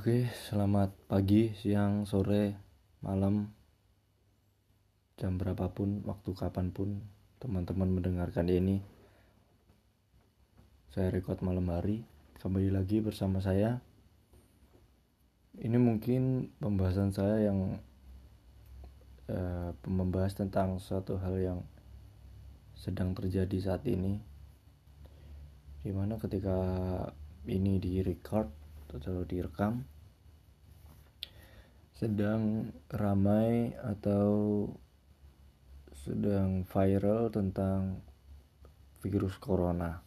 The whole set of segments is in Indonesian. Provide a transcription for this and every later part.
Oke, selamat pagi, siang, sore, malam, jam berapapun, waktu kapanpun teman-teman mendengarkan ini. Saya record malam hari, kembali lagi bersama saya. Ini mungkin pembahasan saya yang membahas tentang suatu hal yang sedang terjadi saat ini, dimana ketika ini di-record atau direkam, sedang ramai atau sedang viral tentang virus corona.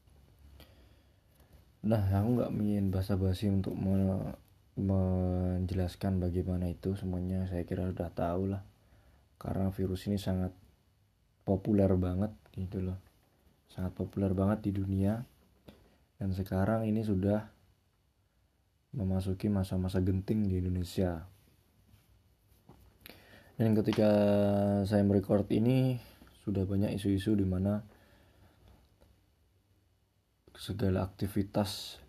Nah, aku nggak ingin basa-basi untuk menjelaskan bagaimana itu semuanya. Saya kira udah tahu lah, karena virus ini sangat populer banget gitu loh, sangat populer banget di dunia. Dan sekarang ini sudah memasuki masa-masa genting di Indonesia. Dan ketika saya merecord ini, sudah banyak isu-isu di mana segala aktivitas,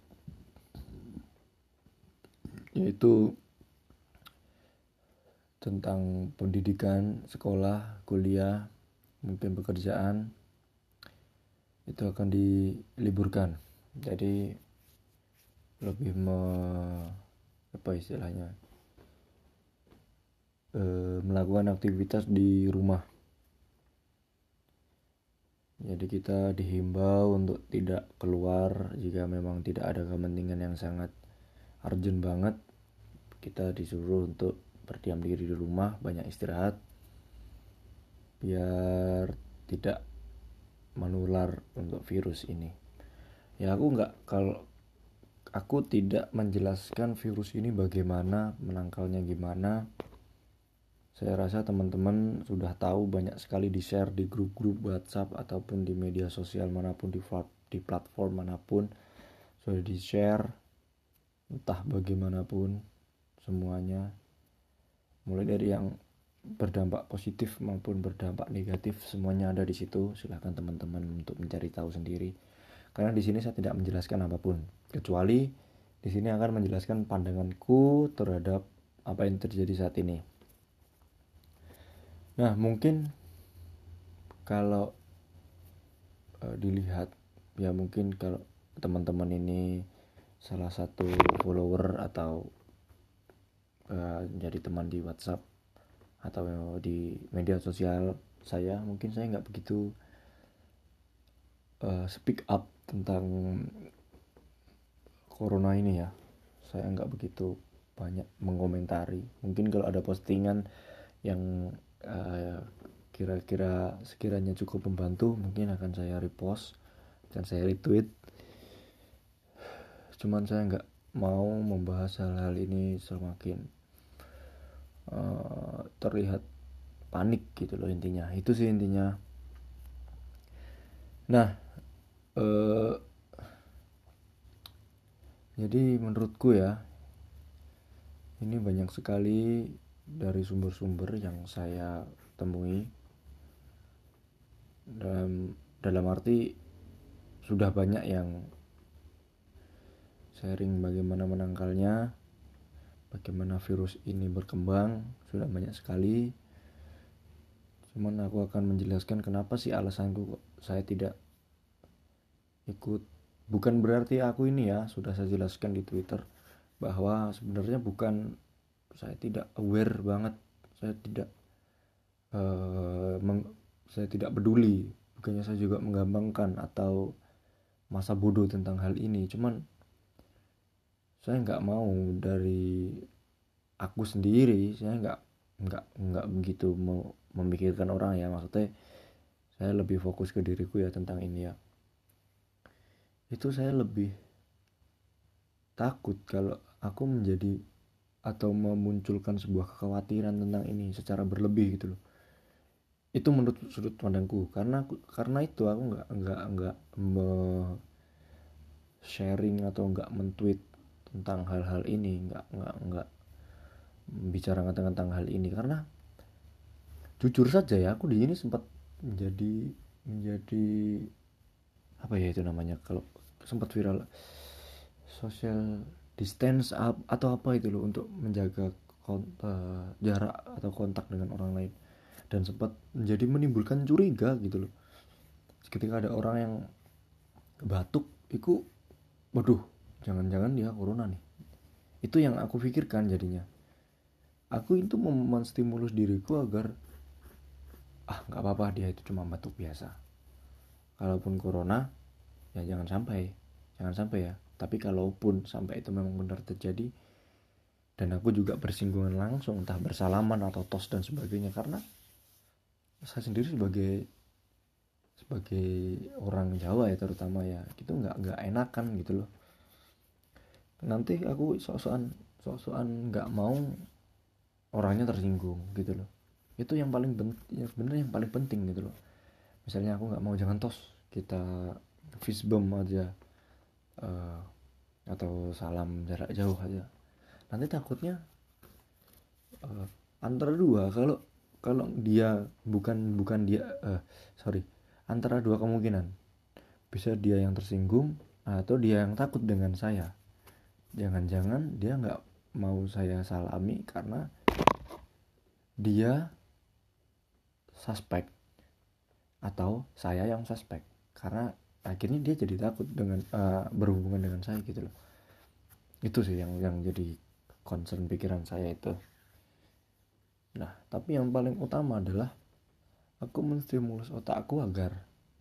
yaitu tentang pendidikan, sekolah, kuliah, mungkin pekerjaan, itu akan diliburkan. Jadi lebih melakukan aktivitas di rumah. Jadi kita dihimbau untuk tidak keluar jika memang tidak ada kepentingan yang sangat urgent banget. Kita disuruh untuk berdiam diri di rumah, banyak istirahat, biar tidak menular untuk virus ini. Ya aku tidak menjelaskan virus ini bagaimana, menangkalnya gimana. Saya rasa teman-teman sudah tahu, banyak sekali di-share di grup-grup WhatsApp ataupun di media sosial manapun, di platform manapun sudah di-share, entah bagaimanapun semuanya. Mulai dari yang berdampak positif maupun berdampak negatif, semuanya ada di situ. Silahkan teman-teman untuk mencari tahu sendiri. Karena di sini saya tidak menjelaskan apapun, kecuali di sini akan menjelaskan pandanganku terhadap apa yang terjadi saat ini. Nah, mungkin kalau dilihat, ya mungkin kalau teman-teman ini salah satu follower atau jadi teman di WhatsApp atau di media sosial saya, mungkin saya nggak begitu speak up tentang corona ini ya. Saya nggak begitu banyak mengomentari. Mungkin kalau ada postingan yang kira-kira sekiranya cukup membantu, mungkin akan saya repost dan saya retweet. Cuman saya nggak mau membahas hal-hal ini semakin terlihat panik gitu loh, intinya itu sih intinya. Nah, jadi menurutku ya, ini banyak sekali dari sumber-sumber yang saya temui, dalam arti sudah banyak yang sharing bagaimana menangkalnya, bagaimana virus ini berkembang, sudah banyak sekali. Cuman aku akan menjelaskan kenapa sih alasanku saya tidak ikut. Bukan berarti aku ini ya, sudah saya jelaskan di Twitter bahwa sebenarnya bukan saya tidak aware banget, saya tidak saya tidak peduli, bukannya saya juga menggampangkan atau masa bodoh tentang hal ini. Cuman saya nggak mau dari aku sendiri, saya nggak begitu mau memikirkan orang ya, maksudnya saya lebih fokus ke diriku ya tentang ini ya. Itu saya lebih takut kalau aku menjadi atau memunculkan sebuah kekhawatiran tentang ini secara berlebih gitu loh. Itu menurut sudut pandangku, karena itu aku nggak sharing atau nggak men-tweet tentang hal-hal ini, nggak bicarakan tentang hal ini, karena jujur saja ya, aku di sini sempat menjadi apa ya itu namanya, kalau sempat viral social distance atau apa itu loh, untuk menjaga jarak atau kontak dengan orang lain, dan sempat menjadi menimbulkan curiga gitu loh ketika ada orang yang batuk itu, waduh, jangan-jangan dia corona nih. Itu yang aku pikirkan. Jadinya aku itu menstimulus diriku agar nggak apa-apa, dia itu cuma batuk biasa, kalaupun corona ya jangan sampai ya. Tapi kalaupun sampai itu memang benar terjadi dan aku juga bersinggungan langsung, entah bersalaman atau tos dan sebagainya, karena saya sendiri sebagai orang Jawa ya terutama ya, itu nggak enakan gitu loh. Nanti aku sok-sokan nggak mau orangnya tersinggung gitu loh. Itu yang paling ya sebenarnya yang paling penting gitu loh. Misalnya aku nggak mau, jangan tos, kita fist bump aja, atau salam jarak jauh aja. Nanti takutnya antara dua, kalau dia bukan dia antara dua kemungkinan, bisa dia yang tersinggung atau dia yang takut dengan saya. Jangan-jangan dia nggak mau saya salami karena dia suspek, atau saya yang suspek, karena akhirnya dia jadi takut dengan berhubungan dengan saya gitu loh. Itu sih yang jadi concern pikiran saya itu. Nah, tapi yang paling utama adalah aku menstimulus otakku agar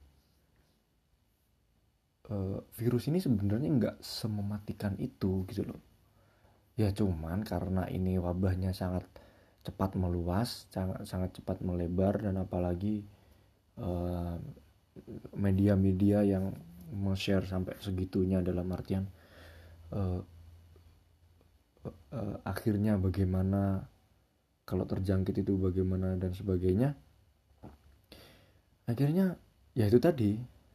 virus ini sebenarnya nggak semematikan itu gitu loh. Ya cuman karena ini wabahnya sangat cepat meluas, sangat cepat melebar, dan apalagi media-media yang share sampai segitunya, dalam artian akhirnya bagaimana, kalau terjangkit itu bagaimana dan sebagainya. Akhirnya ya itu tadi,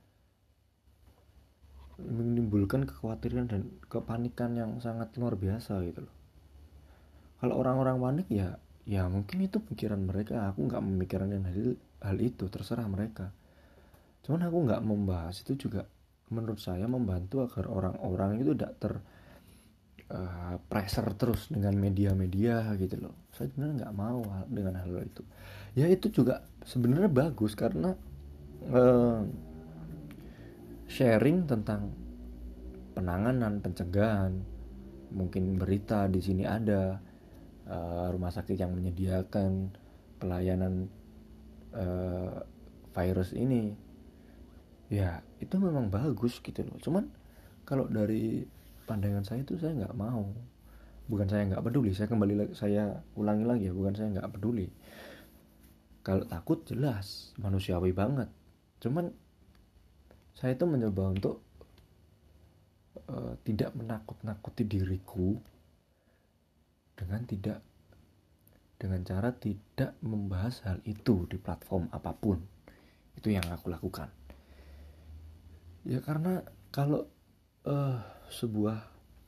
menimbulkan kekhawatiran dan kepanikan yang sangat luar biasa gitu loh. Kalau orang-orang panik ya mungkin itu pikiran mereka, aku nggak memikirkan hal itu, terserah mereka. Cuman aku nggak membahas itu juga menurut saya membantu agar orang-orang itu tidak pressure terus dengan media-media gitu loh. Saya sebenarnya nggak mau dengan hal itu. Ya itu juga sebenarnya bagus karena sharing tentang penanganan, pencegahan. Mungkin berita di sini ada rumah sakit yang menyediakan pelayanan virus ini. Ya itu memang bagus gitu loh. Cuman kalau dari pandangan saya itu saya nggak mau. Bukan saya nggak peduli, saya ulangi lagi ya, bukan saya nggak peduli. Kalau takut jelas manusiawi banget. Cuman saya itu mencoba untuk tidak menakut-nakuti diriku dengan cara tidak membahas hal itu di platform apapun. Itu yang aku lakukan. Ya karena kalau sebuah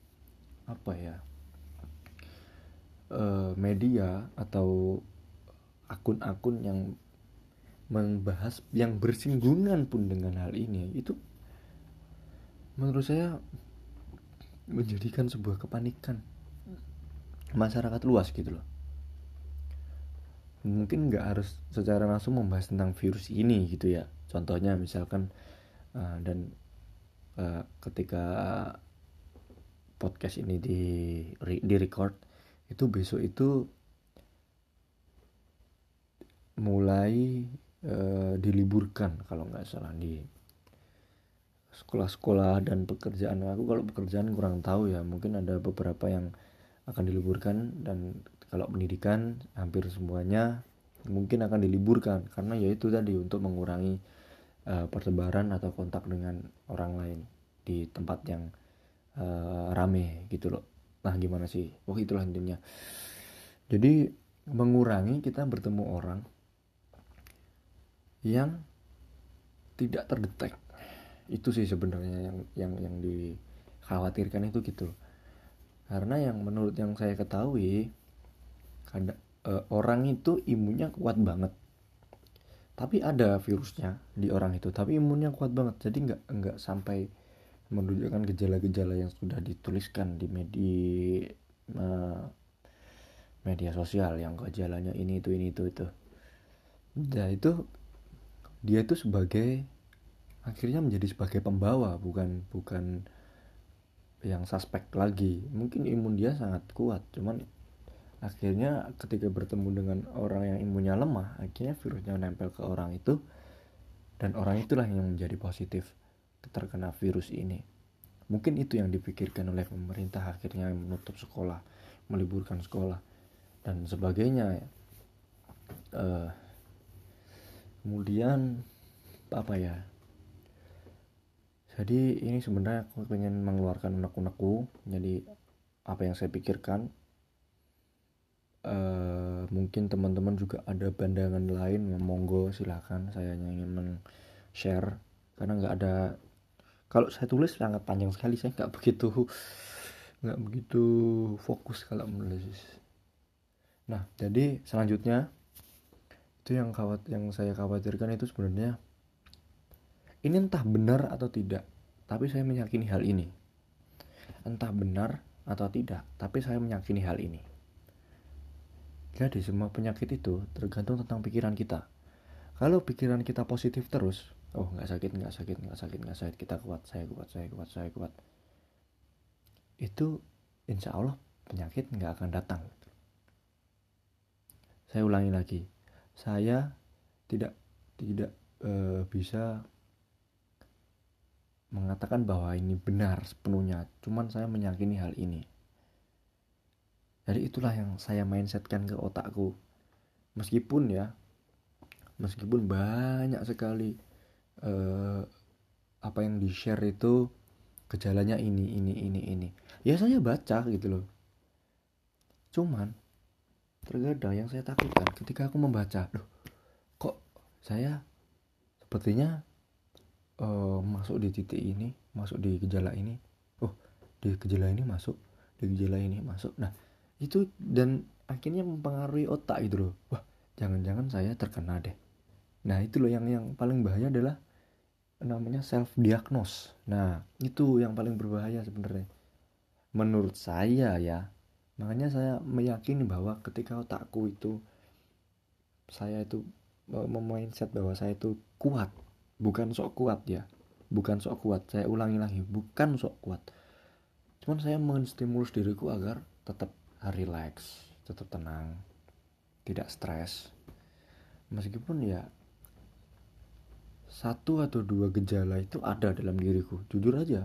media atau akun-akun yang membahas yang bersinggungan pun dengan hal ini, itu menurut saya menjadikan sebuah kepanikan masyarakat luas gitu loh. Mungkin nggak harus secara langsung membahas tentang virus ini gitu ya. Contohnya misalkan ketika podcast ini di record itu, besok itu mulai diliburkan kalau nggak salah di sekolah-sekolah dan pekerjaan. Aku kalau pekerjaan kurang tahu ya, mungkin ada beberapa yang akan diliburkan, dan kalau pendidikan hampir semuanya mungkin akan diliburkan karena yaitu tadi untuk mengurangi persebaran atau kontak dengan orang lain di tempat yang rame gitu loh. Nah gimana sih, itulah intinya. Jadi mengurangi kita bertemu orang yang tidak terdetek. Itu sih sebenarnya yang dikhawatirkan itu gitu. Karena yang menurut yang saya ketahui, orang itu imunnya kuat banget. Tapi ada virusnya di orang itu, tapi imunnya kuat banget. Jadi nggak sampai menunjukkan gejala-gejala yang sudah dituliskan di media sosial, yang gejalanya ini itu itu. Nah itu dia itu sebagai akhirnya menjadi sebagai pembawa, bukan yang suspek lagi. Mungkin imun dia sangat kuat, cuman akhirnya ketika bertemu dengan orang yang imunnya lemah, akhirnya virusnya nempel ke orang itu, dan orang itulah yang menjadi positif terkena virus ini. Mungkin itu yang dipikirkan oleh pemerintah, akhirnya menutup sekolah, meliburkan sekolah dan sebagainya. Kemudian apa ya, jadi ini sebenarnya aku pengen mengeluarkan unek-unekku. Jadi apa yang saya pikirkan, mungkin teman-teman juga ada pandangan lain, monggo silahkan. Saya hanya ingin men-share karena nggak ada, kalau saya tulis sangat panjang sekali, saya nggak begitu fokus kalau menulis. Nah jadi selanjutnya itu yang saya khawatirkan itu sebenarnya ini entah benar atau tidak, tapi saya meyakini hal ini. Entah benar atau tidak, tapi saya meyakini hal ini. Jadi semua penyakit itu tergantung tentang pikiran kita. Kalau pikiran kita positif terus, oh nggak sakit, kita kuat, saya kuat. Itu insya Allah penyakit nggak akan datang. Saya ulangi lagi, saya tidak bisa mengatakan bahwa ini benar sepenuhnya, cuman saya meyakini hal ini. Jadi itulah yang saya mindsetkan ke otakku. Meskipun banyak sekali apa yang di share itu gejalanya ini. Ya saya baca gitu loh. Cuman terkadang yang saya takutkan ketika aku membaca, kok saya sepertinya masuk di titik ini, masuk di gejala ini. Oh, di gejala ini masuk, di gejala ini masuk. Nah, itu dan akhirnya mempengaruhi otak gitu loh. Wah, jangan-jangan saya terkena deh. Nah, itu loh yang paling bahaya adalah namanya self diagnose. Nah, itu yang paling berbahaya sebenarnya. Menurut saya ya. Makanya saya meyakini bahwa ketika otakku itu, saya itu memindset bahwa saya itu kuat. Bukan sok kuat ya. Bukan sok kuat. Saya ulangi lagi, bukan sok kuat. Cuman saya menstimulus diriku agar tetap relax, tetap tenang, tidak stres. Meskipun ya 1 atau 2 gejala itu ada dalam diriku, jujur aja.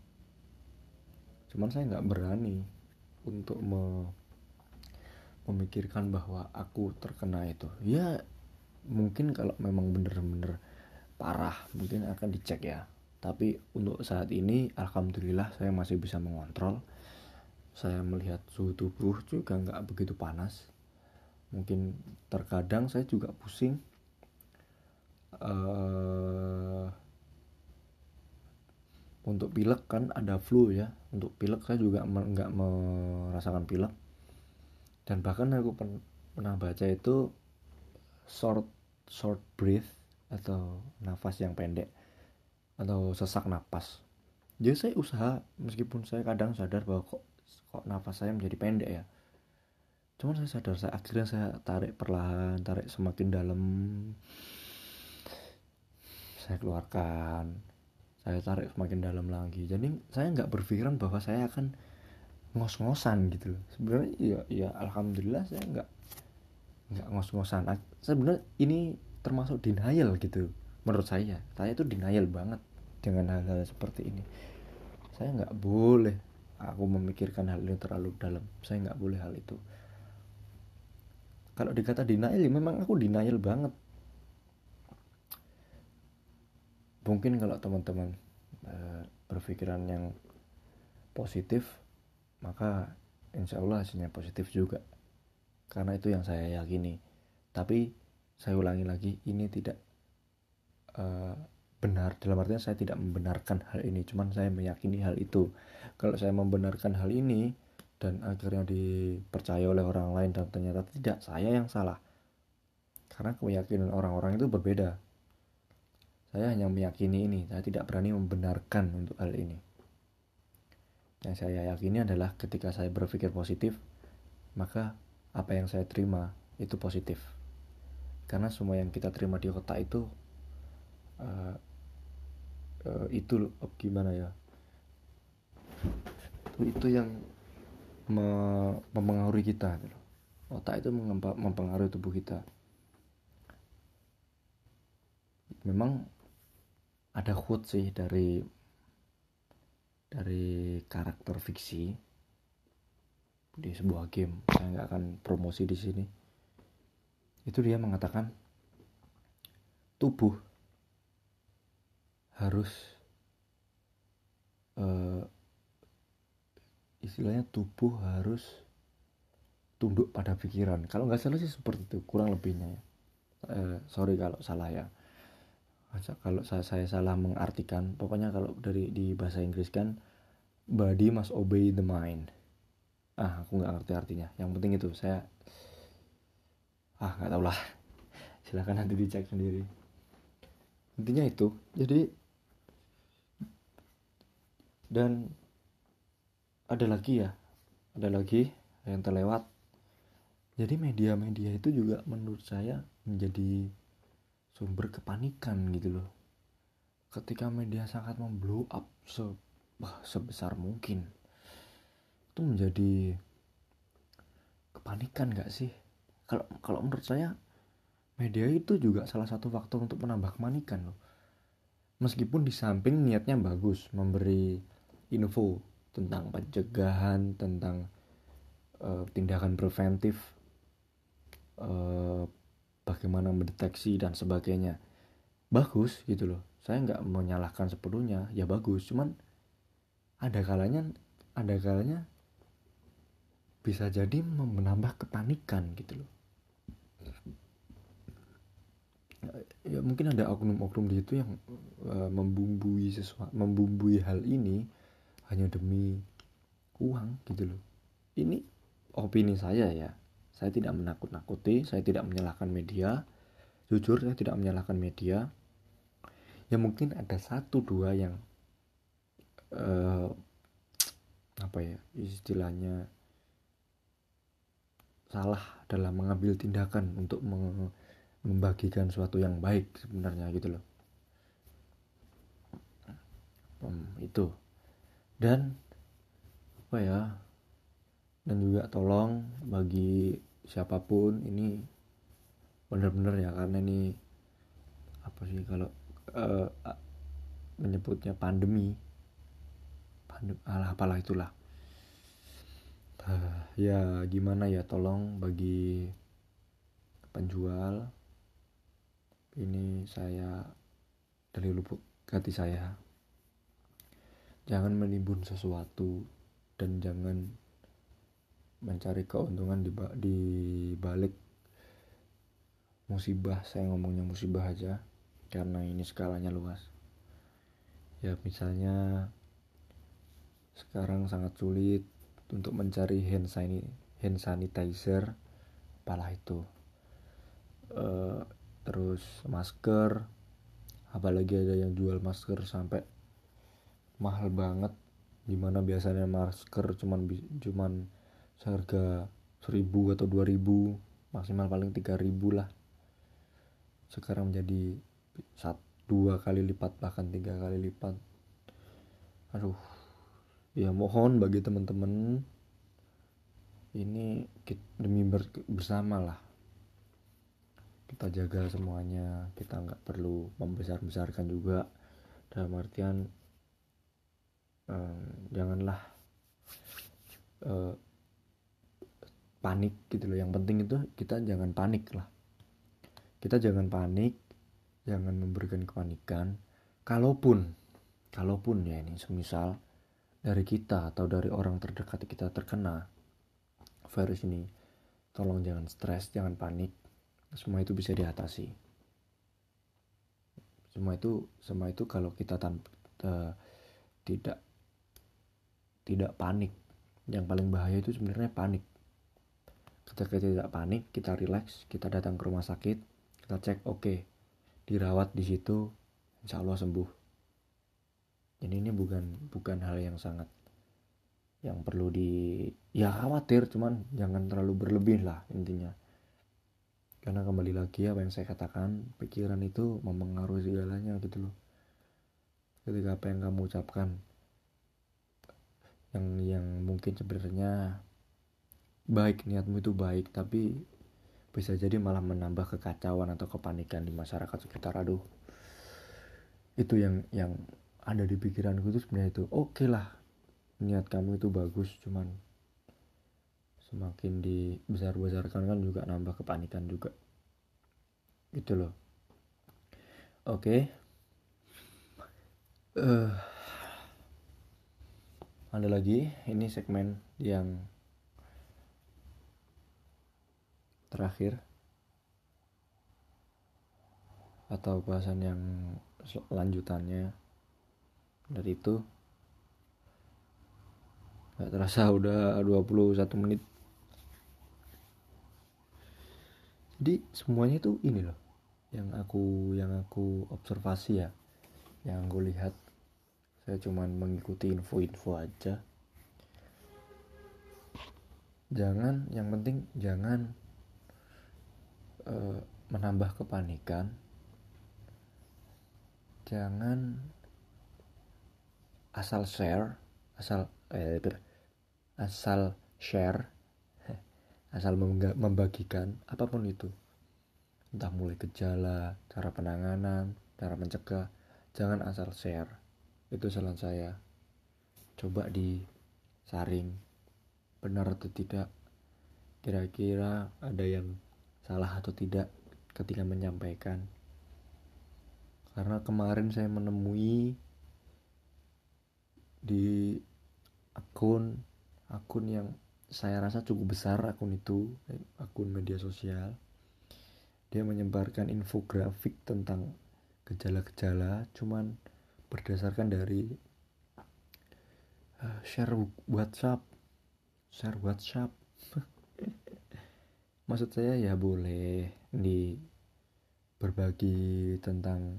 Cuman saya nggak berani untuk memikirkan bahwa aku terkena itu. Ya mungkin kalau memang bener-bener parah mungkin akan dicek ya. Tapi untuk saat ini alhamdulillah saya masih bisa mengontrol. Saya melihat suhu tubuh juga nggak begitu panas. Mungkin terkadang saya juga pusing. Untuk pilek kan ada flu ya. Untuk pilek saya juga nggak merasakan pilek. Dan bahkan aku pernah baca itu short breath atau nafas yang pendek atau sesak napas. Jadi saya usaha, meskipun saya kadang sadar bahwa kok nafas saya menjadi pendek ya. Cuman saya sadar, akhirnya saya tarik perlahan, tarik semakin dalam, saya keluarkan, saya tarik semakin dalam lagi. Jadi saya nggak berpikiran bahwa saya akan ngos-ngosan gitu loh. Sebenarnya ya alhamdulillah saya nggak ngos-ngosan. Sebenarnya ini termasuk denial gitu. Menurut saya itu denial banget dengan hal-hal seperti ini. Saya nggak boleh aku memikirkan hal ini terlalu dalam. Saya nggak boleh hal itu. Kalau dikata denial, ya memang aku denial banget. Mungkin kalau teman-teman berpikiran yang positif, maka insya Allah hasilnya positif juga. Karena itu yang saya yakini. Tapi saya ulangi lagi, ini tidak benar. Dalam artinya saya tidak membenarkan hal ini, cuman saya meyakini hal itu. Kalau saya membenarkan hal ini dan akhirnya dipercaya oleh orang lain dan ternyata tidak, saya yang salah. Karena keyakinan orang-orang itu berbeda. Saya hanya meyakini ini, saya tidak berani membenarkan untuk hal ini. Yang saya yakini adalah ketika saya berpikir positif, maka apa yang saya terima itu positif. Karena semua yang kita terima di otak itu itu gimana ya? Itu yang mempengaruhi kita. Otak itu mempengaruhi tubuh kita. Memang ada quote sih dari karakter fiksi di sebuah game. Saya nggak akan promosi di sini. Itu dia mengatakan tubuh harus istilahnya tubuh harus tunduk pada pikiran. Kalau nggak salah sih seperti itu kurang lebihnya ya. Sorry kalau salah ya. Kalau saya salah mengartikan, pokoknya kalau di bahasa Inggris kan body must obey the mind. Aku nggak ngerti artinya. Yang penting itu saya nggak tahu lah. Silakan nanti dicek sendiri. Intinya itu. Jadi dan ada lagi yang terlewat. Jadi media-media itu juga menurut saya menjadi sumber kepanikan gitu loh. Ketika media sangat memblow up sebesar mungkin, itu menjadi kepanikan gak sih? Kalau menurut saya media itu juga salah satu faktor untuk menambah kepanikan loh. Meskipun di samping niatnya bagus, memberi info tentang pencegahan, tentang tindakan preventif, bagaimana mendeteksi dan sebagainya, bagus gitu loh. Saya nggak menyalahkan sepenuhnya, ya bagus. Cuman ada kalanya bisa jadi menambah kepanikan gitu loh. Ya mungkin ada oknum-oknum di situ yang membumbui hal ini hanya demi uang gitu loh. Ini opini saya ya. Saya tidak menakut-nakuti, saya tidak menyalahkan media. Jujur saya tidak menyalahkan media. Ya mungkin ada satu dua yang istilahnya salah dalam mengambil tindakan untuk membagikan sesuatu yang baik sebenarnya gitu loh. Itu. Dan dan juga tolong bagi siapapun ini benar-benar ya, karena ini kalau menyebutnya pandemi apalah itulah. Ya gimana ya, tolong bagi penjual ini, saya dari lubuk hati saya, jangan menimbun sesuatu dan jangan mencari keuntungan di balik musibah. Saya ngomongnya musibah aja karena ini skalanya luas. Ya misalnya sekarang sangat sulit untuk mencari hand sanitizer, apalah itu, terus masker, apalagi ada yang jual masker sampai mahal banget, dimana biasanya masker cuman seharga 1.000 atau 2.000, maksimal paling 3.000 lah. Sekarang menjadi 2 kali lipat, bahkan 3 kali lipat. Aduh, ya mohon bagi teman-teman ini demi bersama lah, kita jaga semuanya. Kita nggak perlu membesar-besarkan juga, dalam artian janganlah panik gitu loh. Yang penting itu kita jangan panik lah. Kita jangan panik, jangan memberikan kepanikan. Kalaupun ya ini semisal dari kita atau dari orang terdekat kita terkena virus ini, tolong jangan stres, jangan panik. Semua itu bisa diatasi. Semua itu kalau kita tidak panik. Yang paling bahaya itu sebenarnya panik. Ketika kita tidak panik, kita relax, kita datang ke rumah sakit, kita cek, oke, dirawat di situ, insya Allah sembuh. Jadi ini bukan hal yang sangat yang perlu ya khawatir, cuman jangan terlalu berlebih lah intinya. Karena kembali lagi apa yang saya katakan, pikiran itu mempengaruhi segalanya gitu loh. Ketika apa yang kamu ucapkan yang mungkin sebenarnya baik, niatmu itu baik, tapi bisa jadi malah menambah kekacauan atau kepanikan di masyarakat sekitar. Aduh, itu yang ada di pikiranku itu sebenarnya itu oke lah, niat kamu itu bagus, cuman semakin dibesar-besarkan kan juga nambah kepanikan juga gitu loh. Oke. Ada lagi, ini segmen yang terakhir atau bahasan yang lanjutannya dari itu. Gak terasa udah 21 menit. Jadi semuanya itu ini loh yang aku observasi ya, yang aku lihat. Saya cuman mengikuti info-info aja. Yang penting jangan menambah kepanikan. Jangan asal share, asal share, asal membagikan apapun itu. Entah mulai gejala, cara penanganan, cara mencegah, jangan asal share. Itu saran saya. Coba disaring, benar atau tidak, kira-kira ada yang salah atau tidak ketika menyampaikan. Karena kemarin saya menemui di akun yang saya rasa cukup besar, akun media sosial. Dia menyebarkan infografik tentang gejala-gejala, cuman berdasarkan dari share WhatsApp. Maksud saya ya boleh berbagi tentang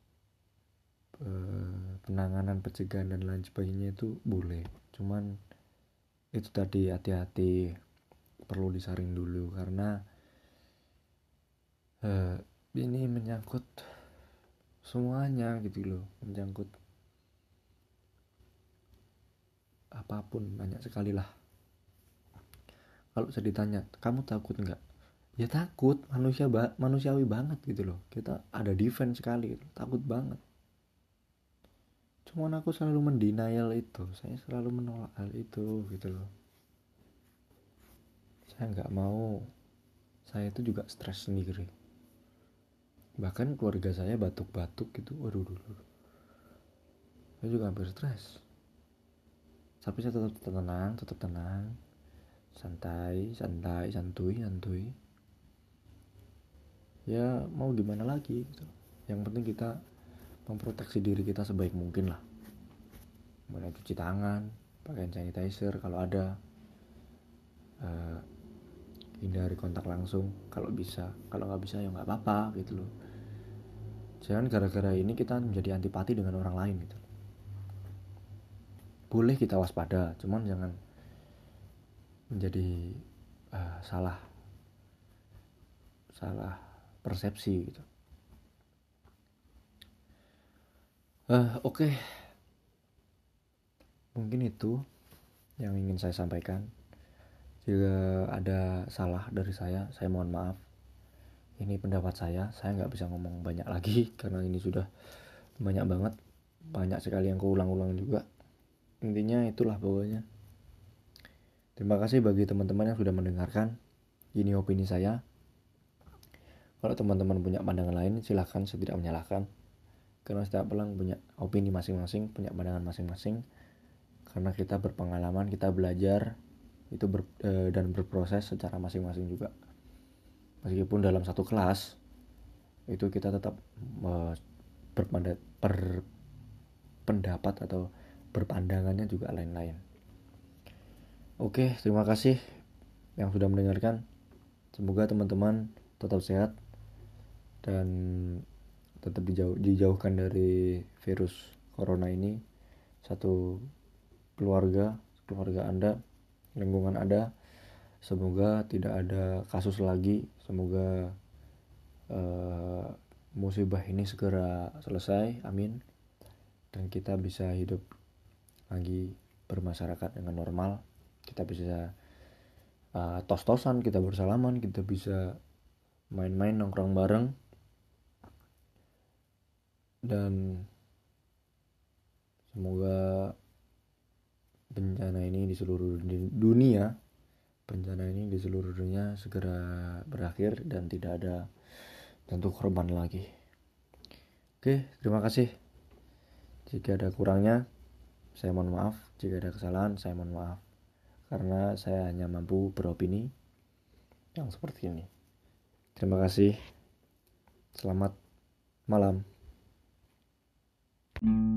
penanganan, pencegahan dan lain sebagainya, itu boleh. Cuman itu tadi, hati-hati, perlu disaring dulu karena ini menyangkut semuanya gitu loh, menyangkut apapun, banyak sekali lah. Kalau saya ditanya, kamu takut nggak? Ya takut, manusiawi banget gitu loh. Kita ada defense sekali gitu. Takut banget. Cuman aku selalu mendenial itu, saya selalu menolak hal itu gitu loh. Saya nggak mau, saya itu juga stres sendiri. Bahkan keluarga saya batuk-batuk gitu, waduh, saya juga hampir stres. Tapi saya tetap tenang, santuy. Ya mau gimana lagi gitu. Yang penting kita memproteksi diri kita sebaik mungkin lah. Mulai cuci tangan, pakai sanitizer kalau ada, hindari kontak langsung kalau bisa. Kalau nggak bisa ya nggak apa-apa gitu loh. Jangan gara-gara ini kita menjadi antipati dengan orang lain gitu. Boleh kita waspada, cuman jangan menjadi salah persepsi gitu. Oke. Mungkin itu yang ingin saya sampaikan. Jika ada salah dari saya mohon maaf. Ini pendapat saya nggak bisa ngomong banyak lagi karena ini sudah banyak sekali yang keulang-ulang juga. Intinya itulah pokoknya. Terima kasih bagi teman-teman yang sudah mendengarkan. Ini opini saya. Kalau teman-teman punya pandangan lain, silahkan, saya tidak menyalahkan. Karena setiap orang punya opini masing-masing, punya pandangan masing-masing. Karena kita berpengalaman, kita belajar itu dan berproses secara masing-masing juga. Meskipun dalam satu kelas itu kita tetap berpendapat atau berpandangannya juga lain-lain. Oke, terima kasih yang sudah mendengarkan. Semoga teman-teman tetap sehat dan tetap dijauhkan dari virus corona ini. Satu keluarga, keluarga Anda, lingkungan Anda. Semoga tidak ada kasus lagi. Semoga musibah ini segera selesai, amin. Dan kita bisa hidup lagi bermasyarakat dengan normal. Kita bisa tos-tosan, kita bersalaman, kita bisa main-main nongkrong bareng. Dan semoga bencana ini di seluruh dunia segera berakhir dan tidak ada jatuh korban lagi. Oke, terima kasih. Jika ada kurangnya, saya mohon maaf. Jika ada kesalahan, saya mohon maaf. Karena saya hanya mampu beropini yang seperti ini. Terima kasih. Selamat malam.